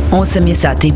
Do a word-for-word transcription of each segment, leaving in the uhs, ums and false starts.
osam je sati.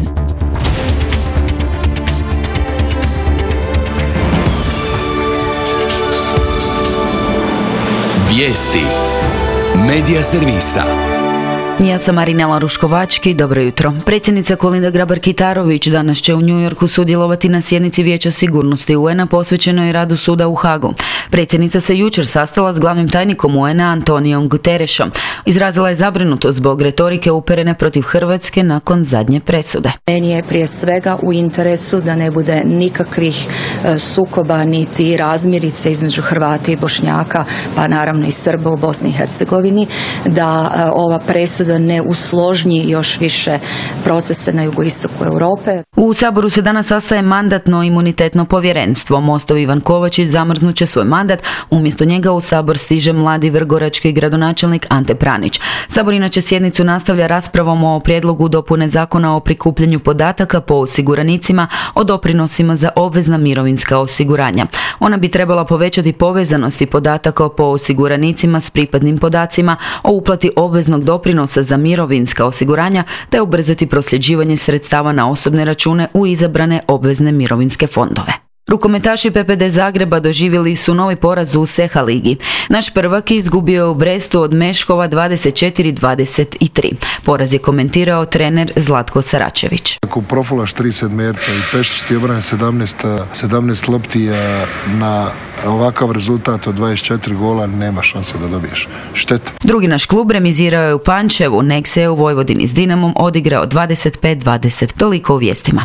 Vijesti Medija servisa. Ja sam Marinela Ruškovački, dobro jutro. Predsjednica Kolinda Grabar-Kitarović danas će u New Yorku sudjelovati na sjednici Vijeća sigurnosti U N A posvećenoj radu suda u Hagu. Predsjednica se jučer sastala s glavnim tajnikom U N A Antonijom Guterresom. Izrazila je zabrinutost zbog retorike uperene protiv Hrvatske nakon zadnje presude. Meni je prije svega u interesu da ne bude nikakvih sukoba niti razmirice između Hrvata i Bošnjaka, pa naravno i Srba u Bosni i Hercegovini, da ova presuda da ne usložnji još više procese na jugoistoku Europe. U Saboru se danas sastaje mandatno-imunitetno povjerenstvo. Mostov Ivan Kovačić zamrznut će svoj mandat, umjesto njega u Sabor stiže mladi vrgorački gradonačelnik Ante Pranić. Sabor inače sjednicu nastavlja raspravom o prijedlogu dopune zakona o prikupljanju podataka po osiguranicima o doprinosima za obvezna mirovinska osiguranja. Ona bi trebala povećati povezanosti podataka po osiguranicima s pripadnim podacima o uplati obveznog doprinosa za mirovinska osiguranja te ubrzati prosljeđivanje sredstava na osobne račune u izabrane obvezne mirovinske fondove. Rukometaši P P D Zagreba doživjeli su novi poraz u S E H A ligi. Naš prvak izgubio je u Brestu od Meškova dvadeset četiri dvadeset tri. Poraz je komentirao trener Zlatko Saračević. Ako profulaš tri sedmerca i pešiš ti obrane sedamnaest lopti na ovakav rezultat od dvadeset četiri gola, nema šanse da dobiješ. Šteta. Drugi naš klub remizirao je u Pančevu, Nexe je u Vojvodini s Dinamom odigrao dvadeset pet dvadeset. Toliko u vijestima.